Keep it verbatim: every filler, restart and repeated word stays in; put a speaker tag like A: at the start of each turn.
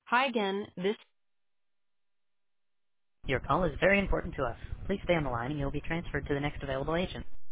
A: Hi again. This
B: Your call is very important to us. Please stay on the line and you'll be transferred to the next available agent.